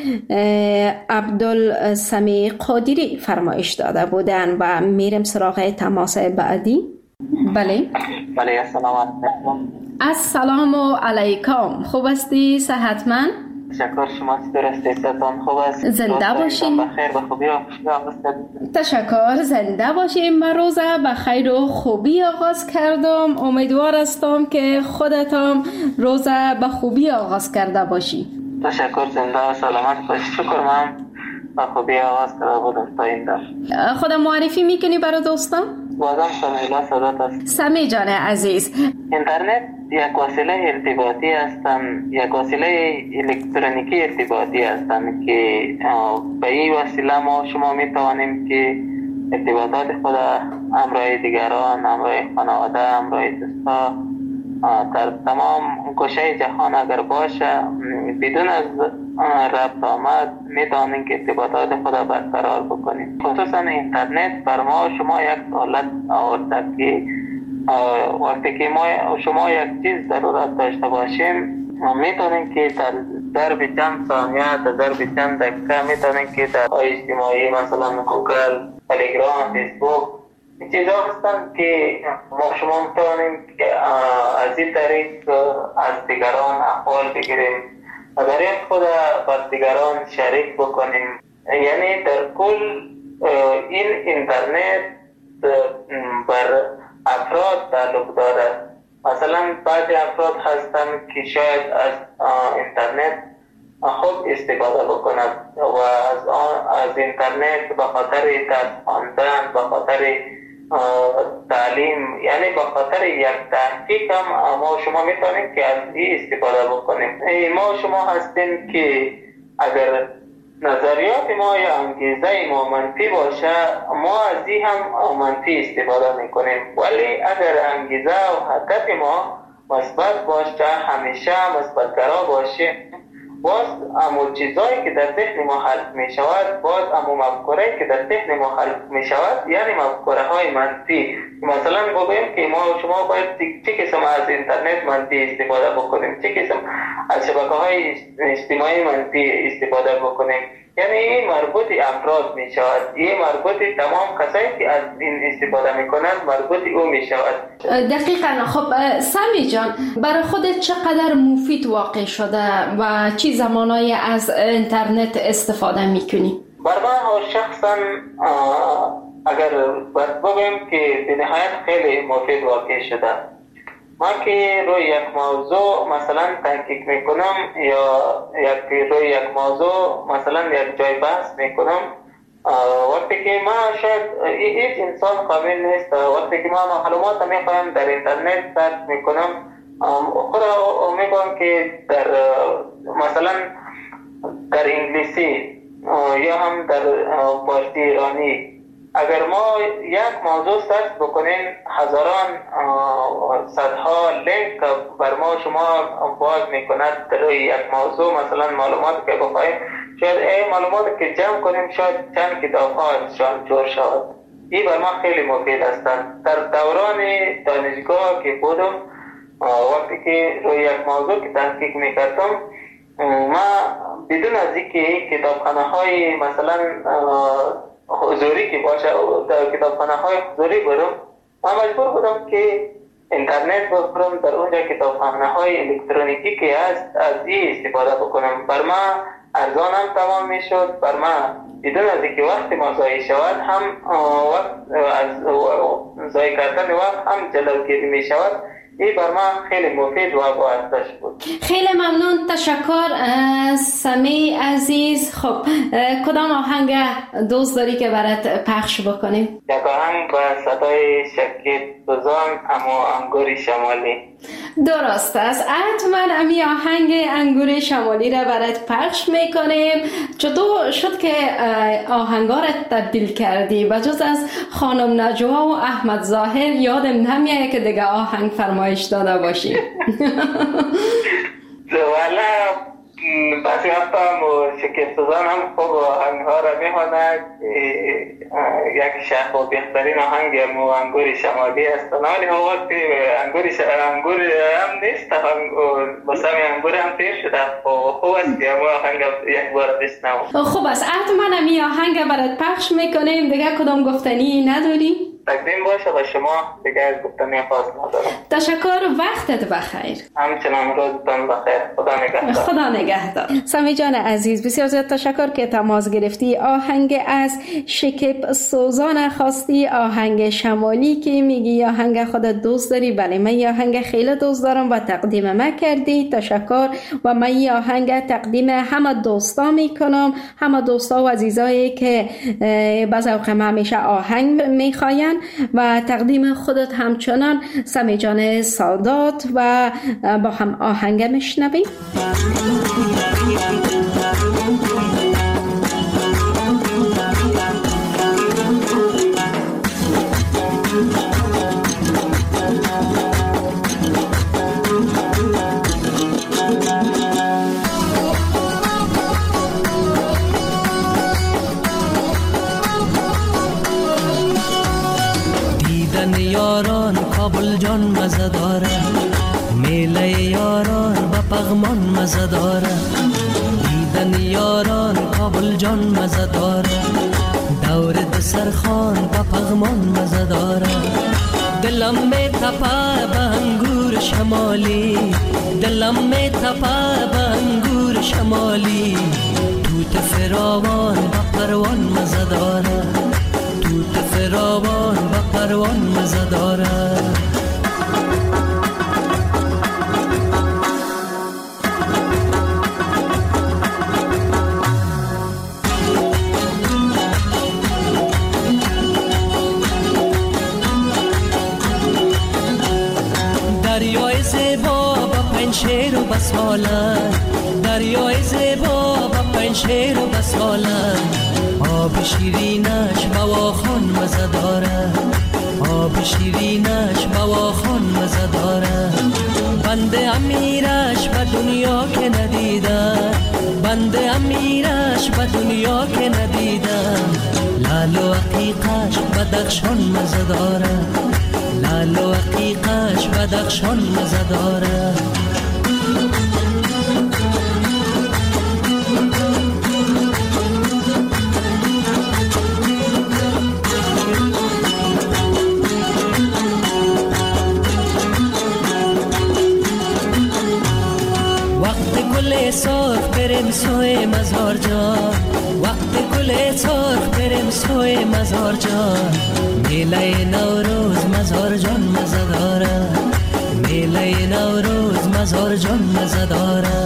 عبدالسمی قادری فرمایش داده بودن و میرم سراغ تماس بعدی. بله السلام علیکم. السلام علیکم. خوب هستی؟ صحتمند؟ تشکر. شما چطور هستید؟ صحتان خوب است؟ زنده باشین. بخیر و خوبی آغاز کردید. تشکر. زنده باشین. من روزه بخیر و خوبی آغاز کردم. امیدوار هستم که خودتان روزه به خوبی آغاز کرده باشی. تشکر. زنده و سلامت باشید. شکر. من به خوبی آغاز کرده بودم تا این در. خودم معرفی میکنی برای دوستان؟ بازم سمیلا صدات است. سمی جان عزیز، اینترنت یک وسیله ارتباطی هستند، یک وسیله الکترونیکی ارتباطی هستند که به این وسیله ما شما می توانیم که ارتباطات خود همراه دیگران، همراه خانواده، همراه دوستا در تمام گوشه جهان اگر باشه بدون از ربط آمد می توانیم که ارتباطات خود برقرار بکنیم. خصوصا اینترنت بر ما شما یک سهولت آورده که وقتی که شما یک چیز ضرورت داشته باشیم میتونیم که در ضرب چند ثانیه، در ضرب چند دقیقه میتونیم که در اجتماعی مثلا گوگل، تلگرام، فیسبوک چیزا هستند که ما شما میتونیم که از این طریق از دیگران احوال بگیریم و در این خود بر دیگران شریک بکنیم. یعنی در کل این اینترنت بر افراد تعلق دارد. مثلا بعضی افراد هستند که شاید از اینترنت خوب استفاده بکنند و از اینترنت به خاطر درس خواندن، به خاطر تعلیم، یعنی به خاطر یک تحقیق هم ما شما میتونیم که از این استفاده بکنیم. ما شما هستیم که اگر نظریات ما یا انگیزه ما منفی باشه ما از این هم منفی استفاده میکنیم، ولی اگر انگیزه و هدف ما مثبت باشه، همیشه مثبت‌گرا باشه، باز امو چیزایی که در ذهن ما حل می شود، باز امو مفکوره که در ذهن ما حل می شود، یعنی مفکوره های منفی. مثلا بگویم که ما شما باید چه قسم از اینترنت منفی استفاده بکنیم، چه قسم از شبکه های اجتماعی منفی استفاده بکنیم. یعنی این مربوط افراد می شود، این مربوط تمام کسایی که از این استفاده می کنند مربوط او می شود. دقیقاً. خب سمی جان، برای خودت چقدر مفید واقع شده و چی زمانایی از اینترنت استفاده می کنی؟ بر من شخصا اگر بگویم که به نهایت خیلی مفید واقع شده. من که روی یک موضوع مثلا تحقیق میکنم یا روی یک موضوع مثلا یک جای بحث میکنم، وقتی که من شاید هیچ انسان قابل نیست، وقتی که من معلومات میخوایم در اینترنت سرچ میکنم، خود میگم که در مثلا در انگلیسی یا هم در فارسی ایرانی اگر ما یک موضوع سرچ بکنیم هزاران صدها لینک بر ما شما باز میکند در یک موضوع. مثلا معلومات که بخوایم شاید این معلومات که جمع کنیم شاید چند کتاب ها ازشان جور شود. این بر ما خیلی مفید هستند. در دوران دانشگاه که بودم وقتی که روی یک موضوع که تحقیق میکردم ما بدون از اینکه کتابخانه های مثلا حضوری که باشه در کتابخانه های حضوری برم، من مجبور بودم که اینترنت ببرم در اونجا کتابخانه های الکترونیکی که هست از این استفاده بکنم. بر ما ارزان هم تمام می شد، بر ما بدون از اینکه وقت ما ضایع شود هم وقت از ضایع کردن وقت هم جلوگیری می شود. این بر من خیلی مفید و باعثش بود. خیلی ممنون. تشکر سمی عزیز. خب کدام آهنگ دوست داری که برات پخش بکنیم؟ یک آهنگ با صدای شکیب سوزان اما انگور شمالی. درست است. حتما امی آهنگ انگور شمالی را برات پخش میکنیم. چطور شد که آهنگا را تبدیل کردی؟ بجز از خانم نجوا و احمد ظاهر یادم نمیاد که دیگه آهنگ فرمایش داده باشی. والا بعضی وقتا شکیب سوزان هم خوب آهنگ ها را میخواند. یک شخص و بهترین آهنگ انگور شمالی است، ولی وقتی انگور هم نیست، بسام انگور هم تیر شده. خوب است که آهنگ یک بار بشنوم. خوب است. حتما امی آهنگ برات پخش میکنیم. دیگه کدام گفتنی نداری؟ تقدیم باشه به شما. دیگه از گفتنی خاص ندارم. تشکر، وقتت بخیر. همچنان روزتان بخیر. خدا نگهدار. خدا نگهدار. سمی جان عزیز، بسیار زیاد تشکر که تماس گرفتی. آهنگ از شکیب سوزان خواستی، آهنگ شمالی که میگی آهنگ خودت دوست داری. بله، من آهنگ خیلی دوست دارم و تقدیم من کردی. تشکر. و من این آهنگ تقدیم همه دوستا میکنم، همه دوستا و عزیزایی که بعض اوقات همیشه آهنگ میخواین و تقدیم خودت همچنان. سمی جان سادات و با هم آهنگ میشنویم. یاران کابل جان مزه داره، میله یاران با پغمان مزه داره. دیدن یاران کابل جان مزه داره، دور دسرخان با پغمان مزه داره. دلم می تپه به انگور شمالی، دلم می تپه به انگور شمالی. توت فراوان با پروان مزه داره، توت فراوان و پروان مزه داره. دریای زیبا با پنشیر و بسالن، دریای زیبا با پنشیر و بسالن. آب شیرینش بواخان مزه داره، آب شیرینش بواخان مزه داره. بنده امیرش به دنیا که ندیدم، بنده امیرش به دنیا که ندیدم. لال و عقیقش بدخشان مزه داره، لال و عقیقش بدخشان مزه داره. سرخ بریم سوی مزار جان، وقت گل سرخ بریم سوی مزار جان. میله نوروز مزار جان مزه داره، میله نوروز مزار جان مزه داره.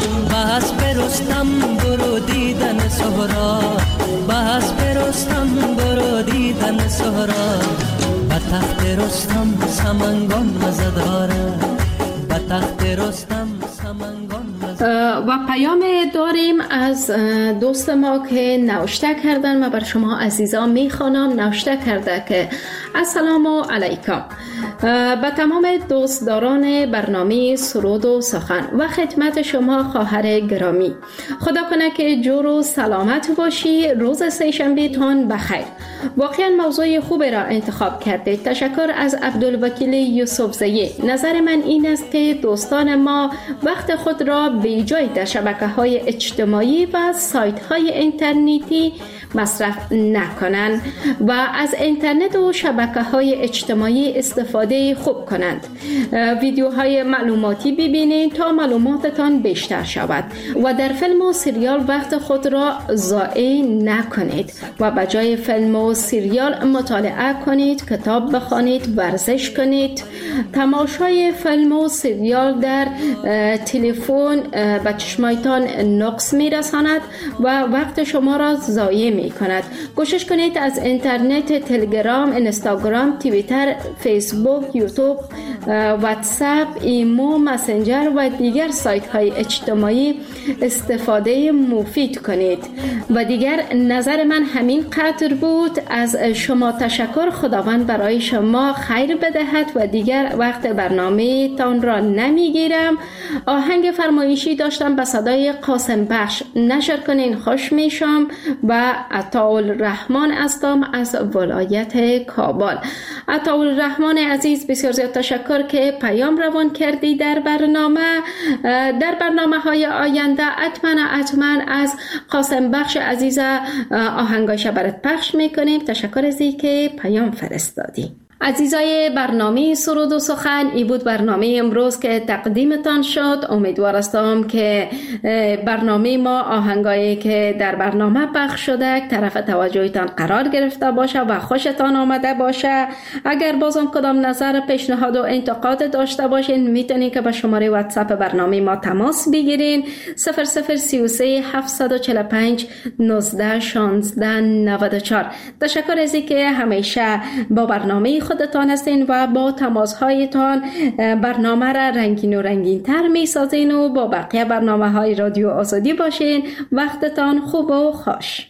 بس برستم برو دیدن سهرا، بس برستم برو دیدن سهرا. به تخت رستم سمنگان مزه داره، به تخت رستم سمنگان. و پیام داریم از دوست ما که نوشته کردن. من بر شما عزیزان میخوانم. نوشته کرده که السلام علیکم به تمام دوستداران برنامه سرود و سخن و خدمت شما خواهر گرامی. خدا کنه که جور و سلامت باشی. روز سه‌شنبه تان بخیر. واقعا موضوع خوبی را انتخاب کرده. تشکر از عبدالوکیل یوسفزئی. نظر من این است که دوستان ما وقت خود را به جای در شبکه‌های اجتماعی و سایت‌های اینترنتی مصرف نکنند و از اینترنت و شبکه‌های اجتماعی استفاده خوب کنند. ویدیوهای معلوماتی ببینید تا معلوماتتان بیشتر شود و در فیلم و سریال وقت خود را ضایع نکنید و به جای فیلم و سریال مطالعه کنید، کتاب بخوانید، ورزش کنید. تماشای فیلم و سریال در تلفن به چشمایتان نقص میرساند و وقت شما را ضایع می کند. کوشش کنید از اینترنت، تلگرام، اینستاگرام، توییتر، فیسبوک، یوتیوب، واتساپ، ایمو، مسنجر و دیگر سایت های اجتماعی استفاده مفید کنید. و دیگر نظر من همین قدر بود. از شما تشکر. خداوند برای شما خیر بدهد و دیگر وقت برنامه تان را نمیگیرم. آهنگ فرمایشی داشتم به صدای قاسم بخش. نشر کنین، خوش میشم. و عطاالرحمن هستم از ولایت کابل. عطاالرحمن عزیز، بسیار زیاد تشکر که پیام روان کردی در برنامه های آینده حتما از قاسم بخش عزیز آهنگاش برات پخش میکنیم. تشکر از اینکه پیام فرستادی. عزیزای برنامه سرود و سخن، ای بود برنامه امروز که تقدیمتان شد. امیدوار هستم که برنامه ما، آهنگایی که در برنامه پخش شده طرف توجهتان قرار گرفته باشه و خوشتان آمده باشه. اگر بازم کدام نظر، پیشنهاد و انتقاد داشته باشین، میتونین که با شماره واتساپ برنامه ما تماس بگیرین 0033 745 19 16 94. تشکر از اینکه همیشه با برنامه خودتان هستین و با تماس‌هایتان برنامه را رنگین و رنگین تر می سازین و با بقیه برنامه های رادیو آزادی باشین. وقتتان خوب و خوش.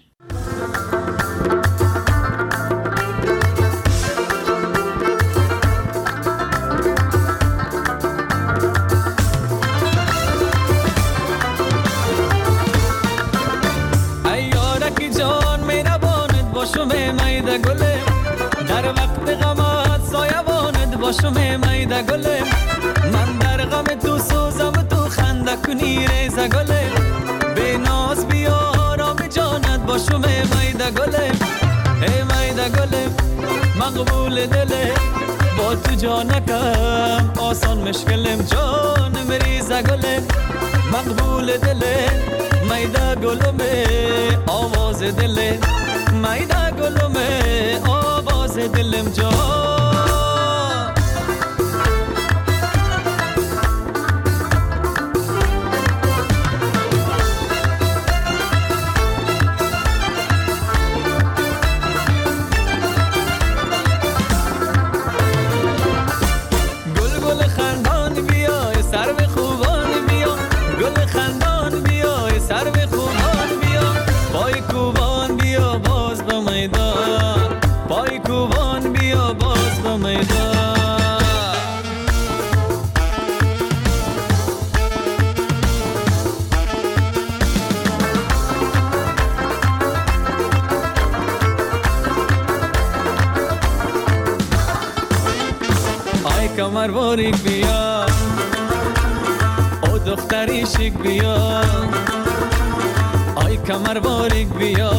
ایارکی جان میرباند باشم میده گله، در وقت غمت سایبانت باشم میده گله، من در غم تو سوزم تو خنده کنی ریزه گله، بی ناز بیا آرام جانت باشم میده گله، ای میده گله مقبول دله، با تو جانکم آسان مشکلم جان مریزه گله، مقبول دله میده گلمه آواز دله، میده گلمه آواز دلم جان. کمر باریک بیا او دختری شیک بیا، آی کمر باریک بیا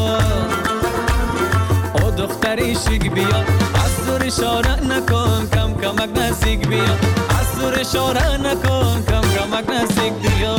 او دختری شیک بیا، از دور اشاره نکن کم کمک نزدیک بیا، از دور اشاره نکن کم کمک نزدیک بیا.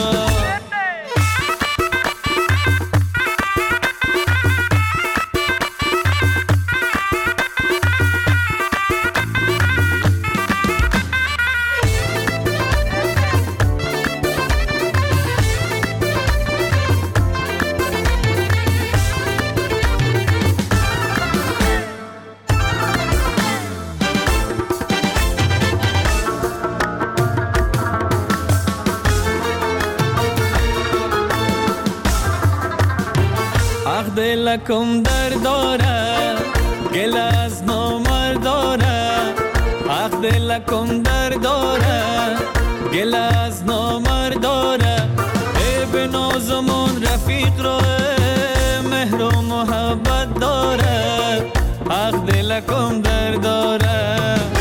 دلکم در داره گل از نامرد داره، حق دلکم در داره گل از نامرد داره، ای به نازمون رفیق را مهر و محبت داره، حق دلکم در داره.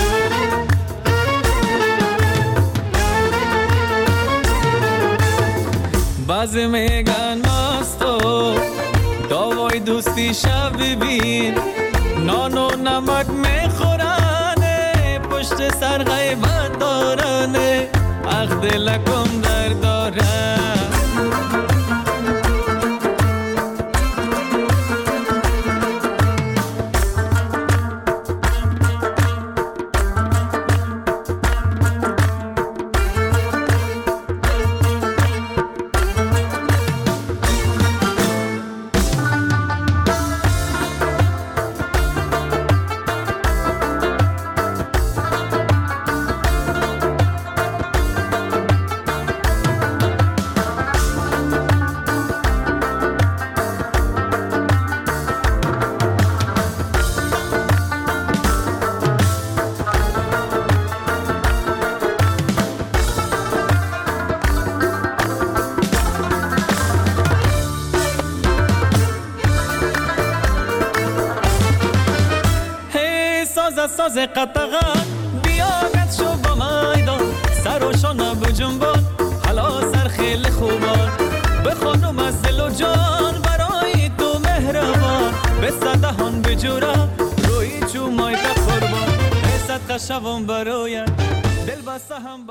بعضی میگن مستو داوای دوستی شب ببین، نان و نمک میخورنه پشت سر غیبت دارنه، حق دلکم در داره. ساز قطغان بیاگت شو با میدان، سر و شانه بجنبان حالا سر خیلی خوبان، به خانم از دل و جان برای تو جورا روی چو مای قربان صدقه شوم برای دل بسته هم